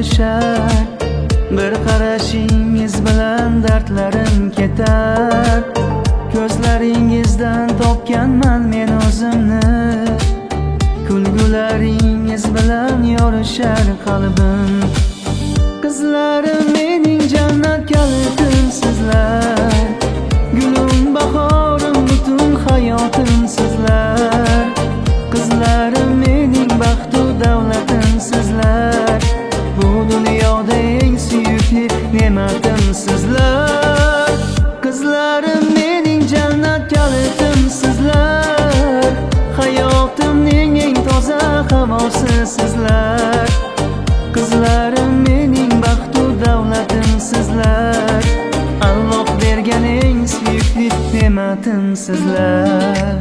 yorishar. Bir qarashingiz bilan dardlarim ketar. Ko'zlaringizdan topganman men o'zimni. Kulgularingiz bilan yorishar qalbim. Qizlarim mening jannat kalitim sizlar. Gulim bahorim butun hayotim sizlar. Qizlarim mening baxtu davlatim sizlar. Bu dunyoda eng suyukli ne'matim sizlar. Qizlarim mening jannat kalitim sizlar. Hayotimning eng toza havosi sizlar. Qizlarim mening baxtu davlatim sizlar. Alloh bergan eng suyukli ne'matim sizlar.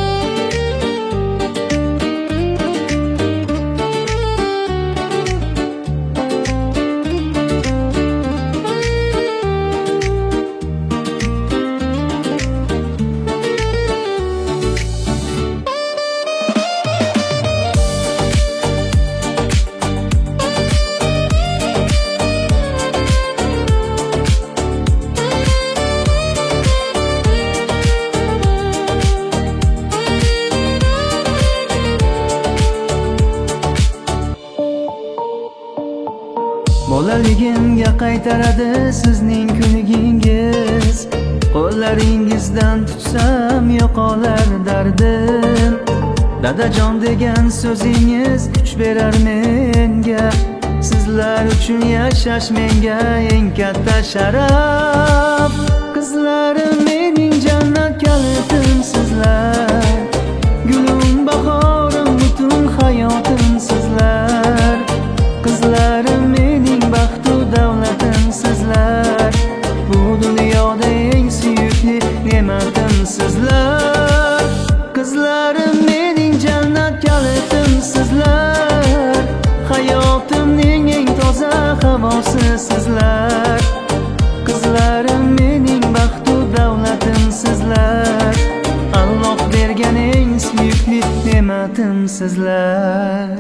Bolaligimga qaytaradi sizning kulgingiz. Qo'llaringizdan tutsam yo'qolar dardim. Dadajon degan so'zingiz kuch berar menga. Sizlar uchun yashash menga eng katta sharaf. Qizlarim mening jannat kalitim sizlar. Gulim bahorim butun hayotim sizlar. Qizlarim mening baxtu davlatim sizlar. Bu dunyoda eng suyukli ne'matim sizlar. Qizlarim mening jannat kalitim sizlar. Hayotimning eng toza havosi sizlar. Qizlarim mening baxtu davlatim sizlar. Alloh bergan eng suyukli ne'matim sizlar.